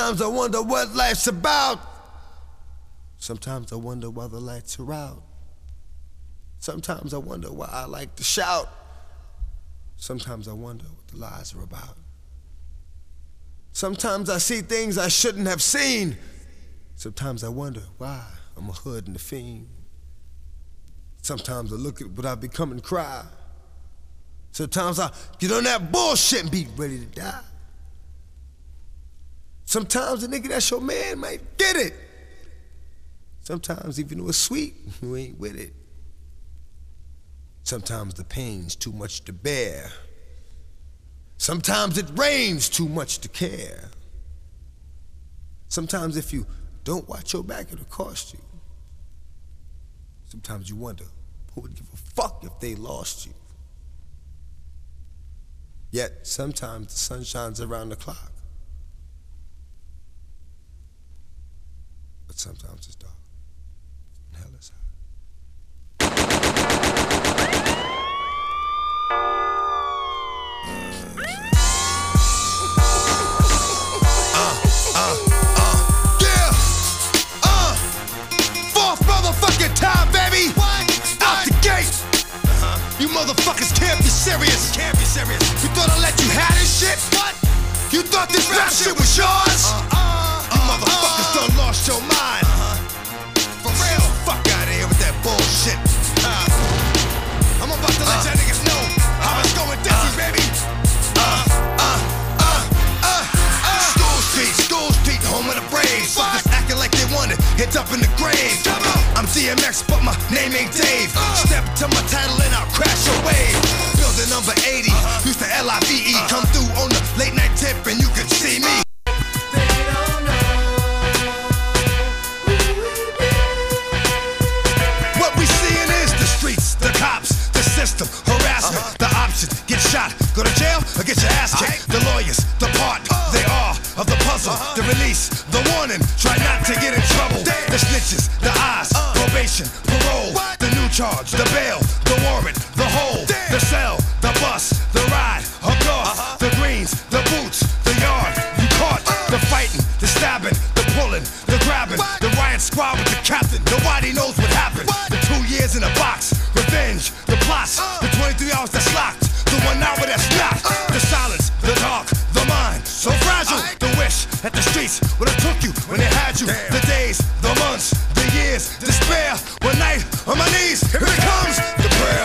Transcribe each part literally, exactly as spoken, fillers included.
Sometimes I wonder what life's about. Sometimes I wonder why the lights are out. Sometimes I wonder why I like to shout. Sometimes I wonder what the lies are about. Sometimes I see things I shouldn't have seen. Sometimes I wonder why I'm a hood and a fiend. Sometimes I look at what I've become and cry. Sometimes I get on that bullshit and be ready to die. Sometimes the nigga that's your man might get it. Sometimes even though it's sweet, you ain't with it. Sometimes the pain's too much to bear. Sometimes it rains too much to care. Sometimes if you don't watch your back, it'll cost you. Sometimes you wonder, who would give a fuck if they lost you? Yet sometimes the sun shines around the clock. But sometimes it's dark and hell is hot. Time, baby! What? Out the gate! Uh-huh. You motherfuckers can't be serious! Can't be serious! You thought I let you have this shit? What? You thought this rap shit was yours? Uh-uh. You uh-uh. motherfuckers done lost your mind! Uh-huh. For real? Fuck out of here with that bullshit! Uh, I'm about to let uh, y'all niggas know how it's going down, uh, baby! Uh, uh, uh, uh, uh. School Street, School Street, home of the Braves. Fuckers acting like they want it, hit up in the grave. Come on! I'm D M X, but my name ain't Dave. Uh, Step to my title and I'll crash your wave. Building number eighty, uh-huh. Used to L I V E. Uh-huh. Come through on the late night tip and you could see me. They don't know who we be. What we seeing is the streets, the cops, the system, harassment, uh-huh. The options, get shot, go to jail, or get your ass kicked. Right. The lawyers, the part, uh, they are of the puzzle, uh-huh. The release, the warning, try not to get in trouble. Damn. The snitches, the eyes, uh, probation, parole, what? The new charge, the bail, the warrant, the hole, damn. The cell, the bus, the ride, hook off, uh-huh. The greens, the boots, the yard, you caught, uh, the fighting, the stabbing, the pulling, the grabbing, what? The riot squad with the captain, nobody knows what happened. What? The two years in a box, revenge, the plots, uh, the twenty-three hours that's locked, the one hour that's not, uh, the silence, the dark, the mind, so fragile, I, the wish that the streets would have took you when they had you. Damn. The days, the months, the years, despair. One night on my knees, here it comes, the prayer.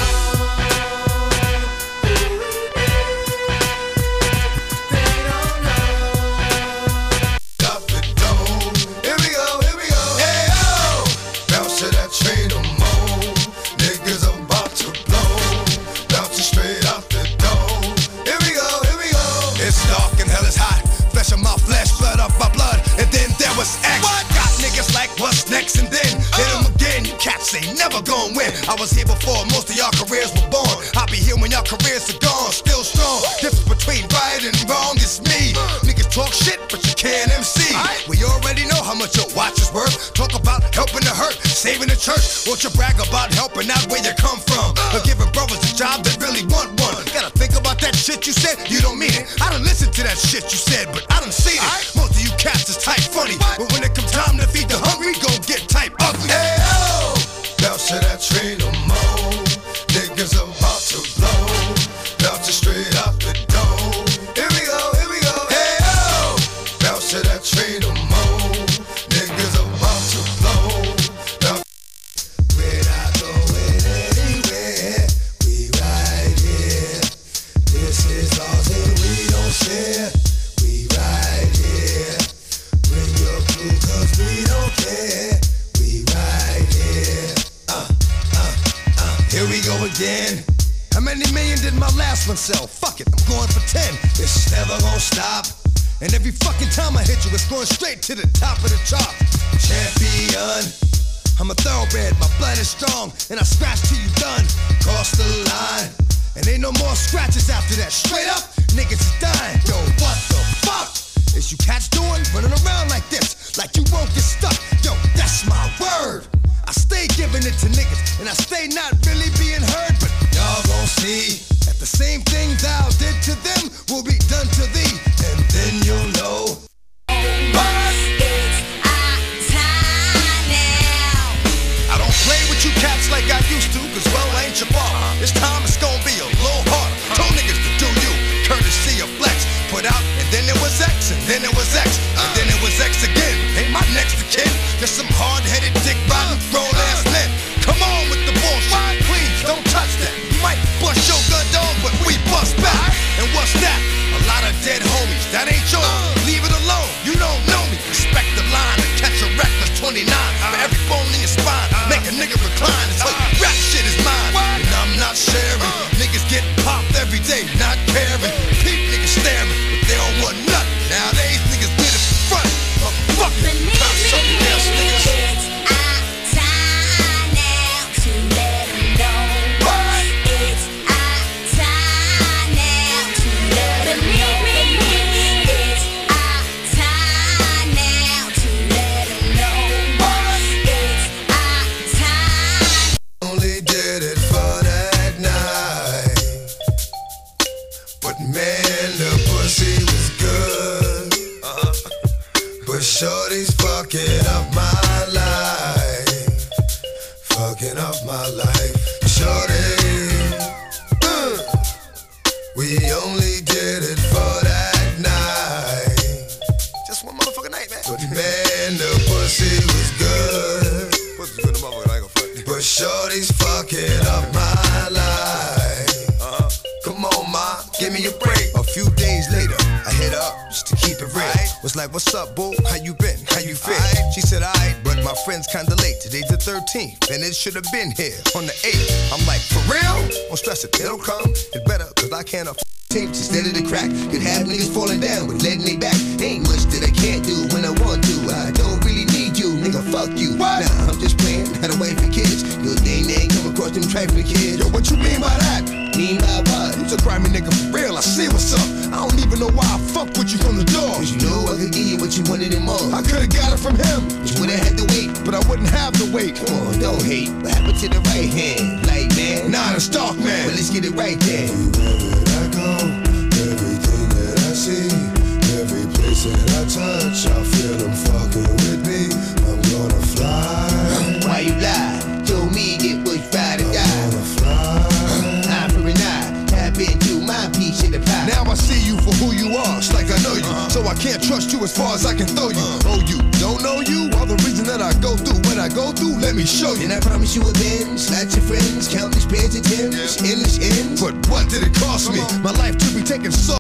What's next and then hit them again, you cats ain't never gonna win. I was here before most of y'all careers were born. I'll be here when y'all careers are gone, still strong. Difference between right and wrong is me. Niggas talk shit but you can't M C. We already know how much your watch is worth. Talk about helping the hurt, saving the church. Won't you brag about helping out where you come from, or giving brothers a job that really want one. Gotta think about that shit you said, you don't mean it. I done listened to that shit you said, but I done seen it. Most of you cats is type funny, but when it comes time to feed the hungry, gon' get type ugly. Hey, oh, bounce to that train no more. Niggas about to blow. Bounce straight out the dome. Here we go, here we go. Hey, oh, bounce to that train no more. Niggas about to blow. Bounce. We're not going anywhere. We right here. This is ours and we don't share. We right here. Bring your crew cause we don't care. We right here. Uh, uh, uh. Here we go again. How many million did my last one sell? Fuck it, I'm going for ten. It's never gonna stop. And every fucking time I hit you, it's going straight to the top of the chart. Champion. I'm a thoroughbred, my blood is strong, and I scratch till you done. Cross the line. And ain't no more scratches after that. Straight up, niggas is dying. Yo, what the fuck is you cats doing? Running around like this, like you won't get stuck. Yo, that's my word. I stay giving it to niggas, and I stay not really being heard, but y'all gon' see that the same thing thou did to them will be done to thee, and then you'll know. nigga recline and tell you rap shit is mine. And I'm not sharing. Niggas get popped every day, not caring. Peep niggas staring, but they don't want nothing. Nowadays niggas get it for front. Motherfucking not something else, niggas. It's our time now to let 'em know. It's our time now to let 'em know. It's our time now to let 'em know. It's our time. Only did it for that night, but man, the pussy was good. Uh-huh. But shorty's fucking up my life, fucking up my life. Shorty, uh, we only did it for that night. Just one motherfucking night, man. But man, the pussy was good. Pussy's good, the motherfucker, I ain't gonna fuck. But shorty's fucking up my life. Uh-huh. Come on, ma, give me a break. A few days later, I hit up just to keep it real. Was like, what's up, boo? How you been? How you feel? She said, alright, but my friend's kinda late. Today's the thirteenth, and it should have been here on the eighth. I'm like, for real? Don't stress it, it'll come. It better, cause I can't afford tapes instead of the crack. Could have niggas falling down with letting they back. Ain't much that I can't do when I want to. I don't really need you, nigga, fuck you. What? Nah, I'm just playing, had a wife and kids. Good thing they ain't come across them trifling kids. Yo, what you mean by that? Mean by what? You a grimy nigga for real, I see what's up. I don't even know why I fucked with you from the door. Cause you know I could give you what you wanted and more. I could've got it from him, but you would've had to wait. But I wouldn't have to wait. Come on, don't hate. What happened to the right hand? Light man? Nah, the stalk man. Well, let's get it right then. Wherever I go, everything that I see, every place that I touch, I feel them fucking with me. I'm gonna fly. Why you lie? Told me it was Friday to die. I'm gonna fly. Eye for an eye, tap into my piece of the pie. Now I see you for who you are, it's like I know you. Uh-huh. So I can't trust you as far as I can throw you. Uh-huh. Oh, you don't know you? All the reason that I go through what I go through, let me show you. And I promise you a Benz, lots of friends, countless pairs of Timbs, yeah. Endless ends. But what did it cost me? My life to be taken so.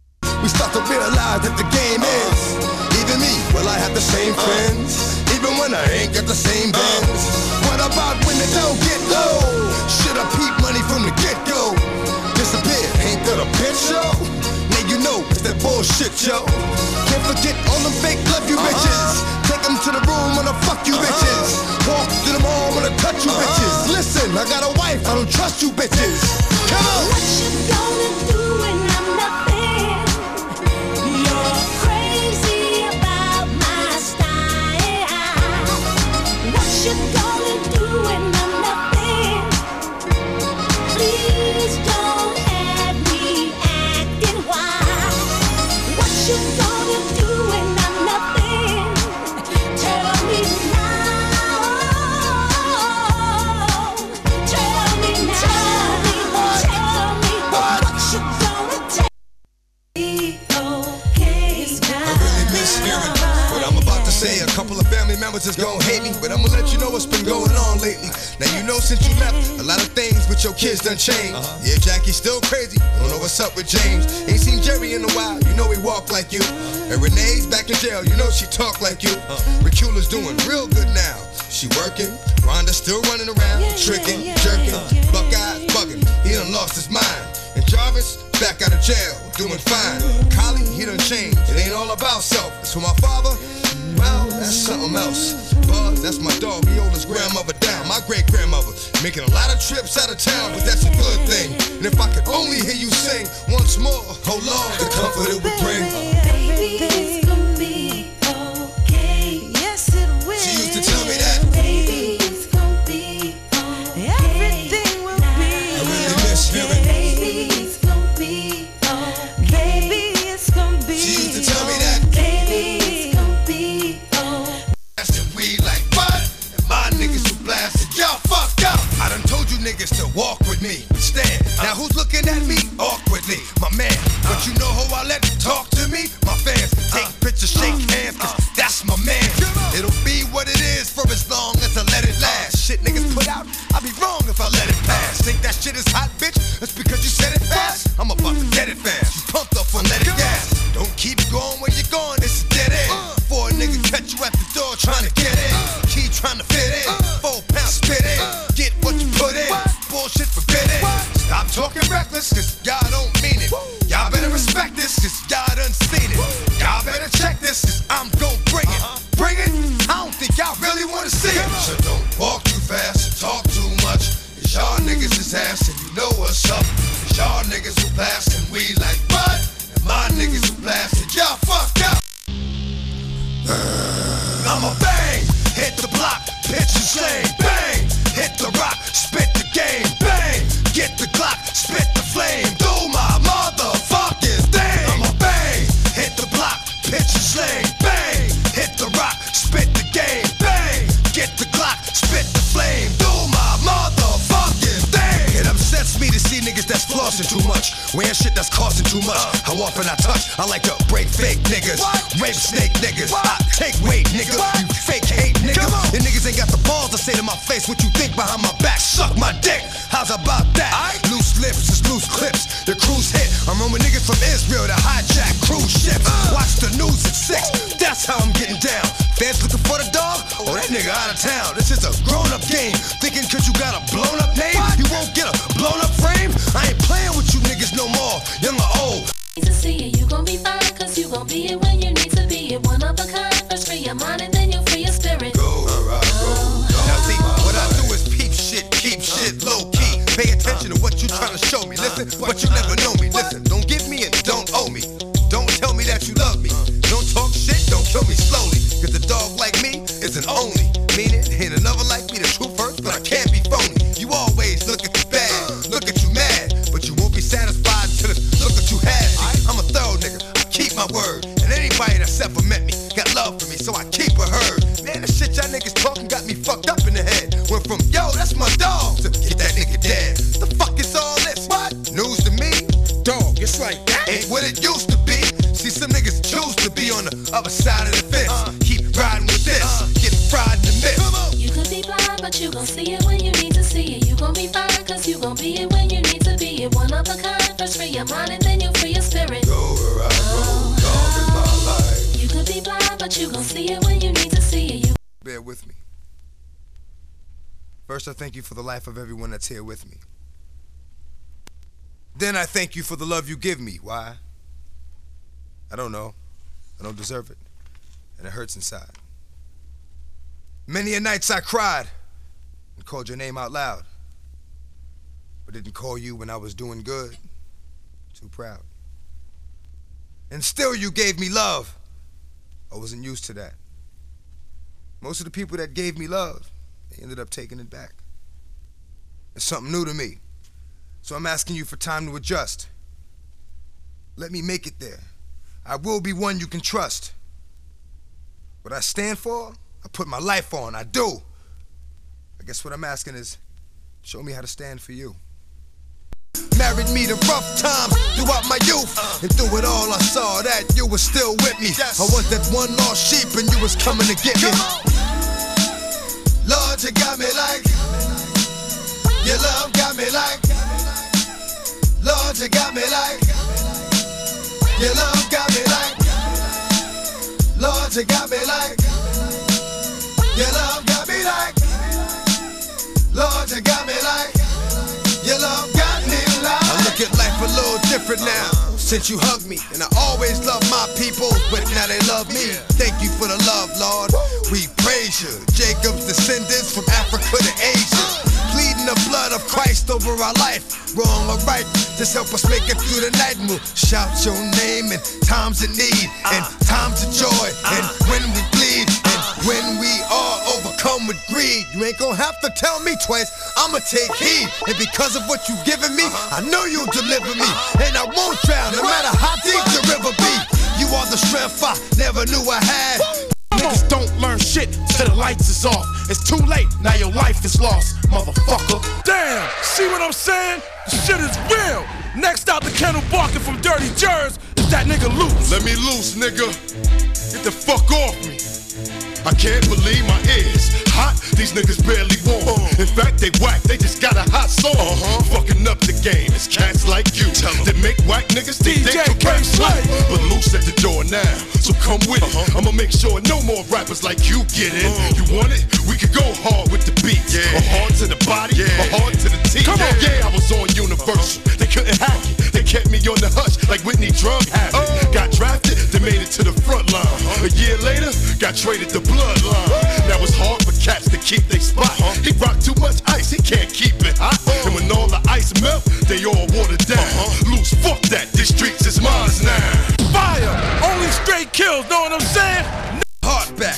We start to realize that the game uh-huh. is. Even me, will I have the same uh-huh. friends? Even when I ain't got the same bands. Uh-huh. What about when it don't get low? Should I peep money from the get-go? Disappear, ain't that a bitch show? Now you know it's that bullshit, yo. Can't forget all them fake love you uh-huh. bitches. Take them to the room, wanna fuck you uh-huh. bitches. Walk to the mall, wanna touch you uh-huh. bitches. Listen, I got a wife, I don't trust you bitches. Come on. What you gonna do when I'm not there? You're crazy about my style. What you gonna do when I'm not there? Please don't have me acting wild. What you gonna do when I'm not there? Tell me now. Tell me now. Tell me what? Tell me what? What you gonna tell me? Okay, I really miss hearing what I'm about to say. A couple of family members is gon' hate me, but I'ma let you know what's been going on lately. Now you know since you left, a lot of things with your kids done changed. Uh-huh. Yeah, Jackie's still crazy, don't know what's up with James. Ain't seen Jerry in a while, you know he walk like you. And Renee's back in jail, you know she talk like you. uh, Ricula's doing real good now, she working. Rhonda's still running around, yeah, tricking, yeah, yeah, jerking. uh, Buckeye's bugging, he done lost his mind. And Jarvis, back out of jail, doing fine. Collie, he done changed, it ain't all about self. As for my father, well, that's something else. Buzz, that's my dog, he owed his grandmother down. My great-grandmother, making a lot of trips out of town, but that's a good thing. And if I could only hear you sing once more, oh Lord, the comfort it would bring. Everything's gonna be okay. Yes, it will. She used to tell me that. Baby, it's gonna be okay. Everything will be I really miss hearing. Baby, it's gonna be okay. Baby, it's gonna be She used to tell me that. Baby, it's gonna be okay. Blasted weed like what? And my niggas who blasted, y'all fucked up. I done told you niggas to walk with me, stand. Now who's looking at me awkwardly? My man, but you know who I let talk to me? My fans, take pictures, shake hands, cause that's my man. It'll be what it is for as long as I let it last. Shit niggas put out, I'd be wrong if I let it pass. Think that shit is hot, bitch? That's because you said it fast. I'm about to get it fast. You pumped up on let it gas. Don't keep going where you're going, it's a dead end. Before a nigga catch you at the door trying to get in. Key trying to fit in. Four pounds spit in. I'ma bang, hit the block, pitch and sling, bang, hit the rock, spit the game, bang, get the Glock, spit the flame, do my motherfucking thing. I'ma bang, hit the block, pitch and sling, bang, hit the rock, spit the game, bang, get the Glock, spit the flame, do my motherfucking thing. It upsets me to see niggas that's flossing too much, wearing shit that's costing too much. How often I touch, I like to break fake niggas, rape snake niggas, I take weight nigga, you fake hate nigga. And niggas ain't got the balls to say to my face what you think behind my back, suck my dick. How's about that? Loose lips is loose clips, the cruise hit. I'm roaming niggas from Israel to hijack cruise ships. Watch the news at six, that's how I'm getting down. Fans looking for the dog? Oh, that nigga out of town. This is a grown-up game. Thinking cause you got a blown-up name, you won't get a blown-up frame? I ain't playing with you niggas no more, young or old. To see it, you gon' be fine, cause you gon' be it when you need to be it. One of a kind, first free your mind and then you'll free your spirit. Go, alright, go. Now see, what I do is peep shit, keep shit low key. Pay attention to what you trying to show me. Listen, but you never know me. Listen, don't give me and don't owe me. Don't tell me that you love me. Don't talk shit, don't kill me slowly. Cause a dog like me is an only. Meaning, ain't another like me, the truth hurts, but I can't be phony. You always look at you bad, look at you mad, but you won't be satisfied until it's look at you had. I'm a thorough nigga, I keep my word. And anybody that's ever met me got love for me, so I keep a herd. Man, the shit y'all niggas talking got me fucked up in the head. Went from, yo, that's my dog, to get that nigga dead. The fuck is all this? What? News to me? Dog, it's like that. Ain't what it used to be. See, some niggas choose to be on the other side of the fence. Uh, keep riding with this, uh, getting fried in the mist. You could be blind, but you gon' see it when you need to see it. You gon' be fine, cause you gon' be it when you need to be it. One of a kind, first free your mind and then you'll free your spirit. Go where I go, dog is my life. You could be blind, but you gon' see it when you need to see it. You Bear with me. First, I thank you for the life of everyone that's here with me. Then I thank you for the love you give me. Why? I don't know. I don't deserve it. And it hurts inside. Many a nights I cried and called your name out loud, but didn't call you when I was doing good. Too proud. And still you gave me love. I wasn't used to that. Most of the people that gave me love, they ended up taking it back. It's something new to me. So I'm asking you for time to adjust. Let me make it there. I will be one you can trust. What I stand for, I put my life on, I do. I guess what I'm asking is, show me how to stand for you. Married me to rough times throughout my youth, and through it all I saw that you were still with me. I was that one lost sheep and you was coming to get me. Lord, you got me like, your love got me like, Lord, you got me like, your love got me like, Lord, you got me like, your love got me like, Lord, you got me like, your love got me like. I look at life a little different now since you hugged me, and I always love my people, but now they love me. Thank you for the love, Lord. We praise you. Jacob's descendants from Africa to Asia, pleading the blood of Christ over our life. Wrong or right, just help us make it through the night, and we'll shout your name in times of need and times of joy, and when we bleed and when we are overcome with greed. You ain't gonna have to tell me twice, I'ma take heed. And because of what you've given me, I know you'll deliver me, and I won't drown no matter how deep the river be. You are the strength I never knew I had. Niggas don't learn shit till the lights is off. It's too late, now your life is lost, motherfucker. Damn, see what I'm saying? The shit is real. Next out the kennel barking from Dirty Jers is that nigga Loose. Let me loose, nigga. Get the fuck off me. I can't believe my ears. Hot, these niggas barely warm. In fact, they whack, they just got a hot song. Uh-huh. Fucking up the game, it's cats like you that make whack niggas think they can rap slight. But Loose at the door now, so come with it. Uh-huh. I'ma make sure no more rappers like you get in. Uh-huh. You want it? We could go hard with the beat, yeah. Or hard to the body, yeah. Or hard to the teeth. Come on. Yeah, I was on Universal. They couldn't hack it. They kept me on the hush like Whitney drug habit. Oh. Got drafted, they made it to the front line. Uh-huh. A year later, got traded to bloodline. Now it's hard for cats to keep they spot. Uh-huh. He rock too much ice, he can't keep it hot. Uh-huh. And when all the ice melt, they all watered down. Uh-huh. Loose, fuck that, these streets is mine now. Fire, only straight kills, know what I'm saying? Heart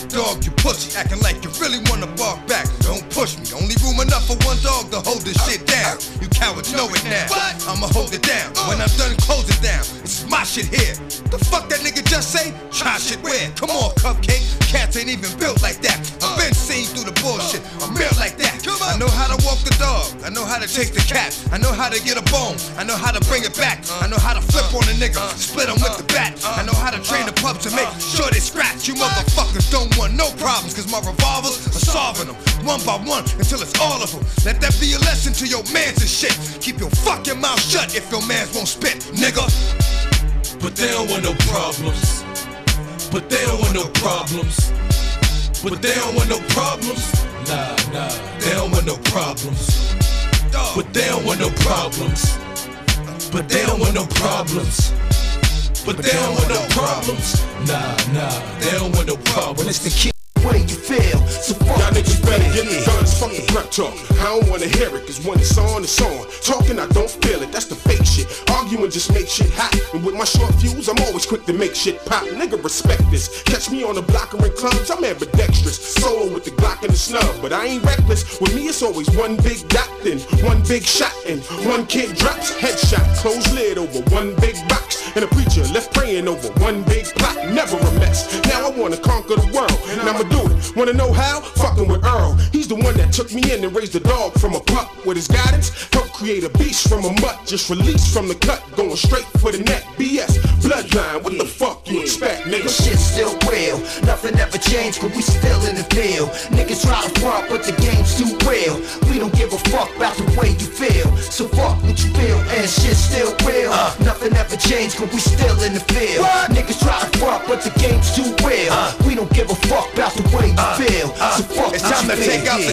dog, you pussy, acting like you really wanna bark back. Don't push me, only room enough for one dog to hold this shit down. You cowards know it now. I'ma hold it down. When I'm done, close it down. It's my shit here. The fuck that nigga just say? Try shit where? Come on, Cupcake. Cats ain't even built like that. I've been seen through the bullshit. I'm built like that. I know how to walk the dog. I know how to take the cat. I know how to get a bone. I know how to bring it back. I know how to flip on a nigga, split him with the bat. I know how to train the pups to make sure they scratch. You motherfuckers don't want no problems, cause my revolvers are solving them one by one until it's all of them. Let that be a lesson to your mans and shit. Keep your fucking mouth shut if your mans won't spit, nigga. But they don't want no problems. But they don't want no problems. But they don't want no problems. Nah, nah, they don't want no problems. But they don't want no problems. But they don't want no problems. But they don't want no problems. Nah, nah, they don't want no problems. It's the kid way you feel. So fuck y'all niggas better get the guns, fuck the prep talk. I don't wanna hear it, cause when it's on, it's on. Talking, I don't feel it, that's the fake shit. Arguing just make shit hot. And with my short fuse, I'm always quick to make shit pop. Nigga, respect this. Catch me on the block or in clubs, I'm ambidextrous. Solo with the Glock and the snub, but I ain't reckless. With me, it's always one big dot, then one big shot, and one kid drops. Headshot, closed lid over one big box. And a preacher left praying over one big plot. Never a mess. Now I wanna conquer the world, and I'ma do it. Wanna know how? Fucking with Earl. He's the one that took me in and raised the dog from a pup. With his guidance, helped create a beast from a mutt. Just released from the cut, going straight for the neck. B S, bloodline, what the fuck you expect, nigga? Shit's still real, nothing ever changed, but we still in the field. Niggas try to front, but the game's too real. We don't give a fuck about the way you feel. So fuck what you feel, and shit's still real. Uh, nothing ever changed, but we still in the field. What? Niggas try to front, but the game's too real. Uh, we don't give a fuck about the way you uh, feel. Uh, so fuck it's time to take out the